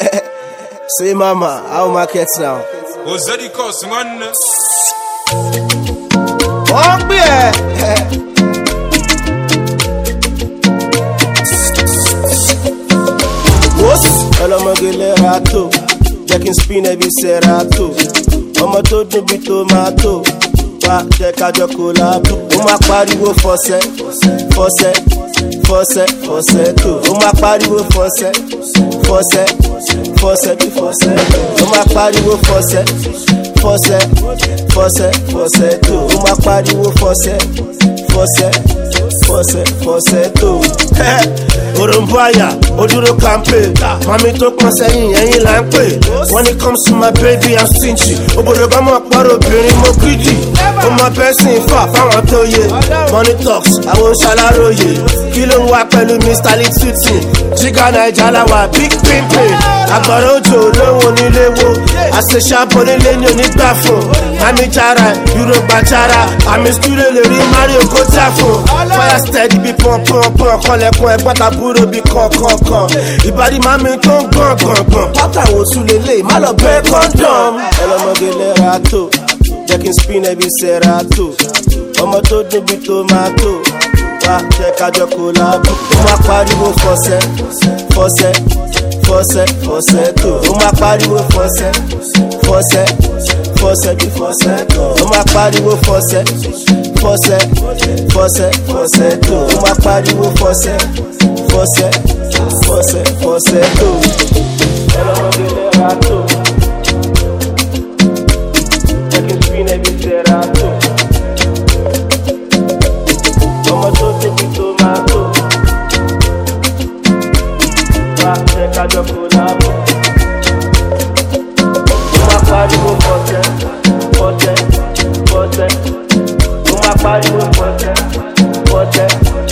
Say mama, how market now? Ozadikos man. Walk me What's Elamagele rato? Jackin spin every serato. Ọmọ tó dùn bí tomato. Wá jẹ́ ká jọ collabo. Ó máa pariwo fọ́sẹ̀, fọ́sẹ̀, fọ́sẹ̀, fọ́sẹ̀ tó. Ó máa pariwo fọ́sẹ̀, fọ́sẹ̀, fọ́sẹ̀ bí fọ́sẹ̀. Ó máa pariwo fọ́sẹ̀, fọ́sẹ̀, fọ́sẹ̀, fọ́sẹ̀ tó. Ó máa pariwo fọ́sẹ̀, fọ́sẹ̀, fọ́sẹ̀, fọ́sẹ̀ tó. Orombo àyà, oduro campaign. Mami tó pọ́n sẹ́yìn, ẹ̀yìn là ń pè. When it comes to my baby, I'm stingy. Obodo bá mọ̀ pọ̀rọ̀ obìnrin mo greedy. Ó mọ bẹ́sìn fà fáwọn tó yẹ. Money talks, àwọn ṣaláròyè. Kí ló ń wá pẹ̀lú Mr. Litsutin? Jíga Naija láwà, big pimpin. Àgbàrá òjò lóhùn onílé wo. Àṣeṣàbọ̀ nílé ní onígbà fún. Mami jara, Euro gbàjára. Àmì studio lè rí Mario Kota fún. Fire steady bí pọ̀npọ̀npọ̀n. Kọ́lẹ̀kùn ẹ̀gbọ́n tàbúrò bí kọ̀ọ̀kọ̀ọ̀kan. Ìbàdí mami tó ń gbọ̀ngbọ̀ngbọ̀n. Pátá wo tún lélẹ̀, má lọ bẹ́ẹ̀ kọ́ńdọ̀m. Ẹlọ́mọgẹlẹ ra tó. Jackin spin every serato. Ọmọ tó dùn bí tomato. Wá jẹ́ ká jọ collabo. Ó máa pariwo fọ́sẹ̀, fọ́sẹ̀, fọ́sẹ̀, fọ́sẹ̀ tó. Ó máa pariwo fọ́sẹ̀, fọ́sẹ̀, fọ́sẹ̀ bí fọ́sẹ̀ tó. Ó máa pariwo fọ́sẹ̀, fọ́sẹ̀, fọ́sẹ̀, fọ́sẹ̀ tó. Ó máa pariwo fọ́sẹ̀, fọ́sẹ̀, fọ́sẹ̀, fọ́sẹ̀ tó. Ẹlọ́mọgẹlẹ ra tó. Serato. Ọmọ tó tóbi tomato. Wá jẹ́ ká jọ collabo. Ó máa pariwo fọ́sẹ̀, fọ́sẹ̀, fọ́sẹ̀. Ó máa pariwo fọ́sẹ̀, fọ́sẹ̀.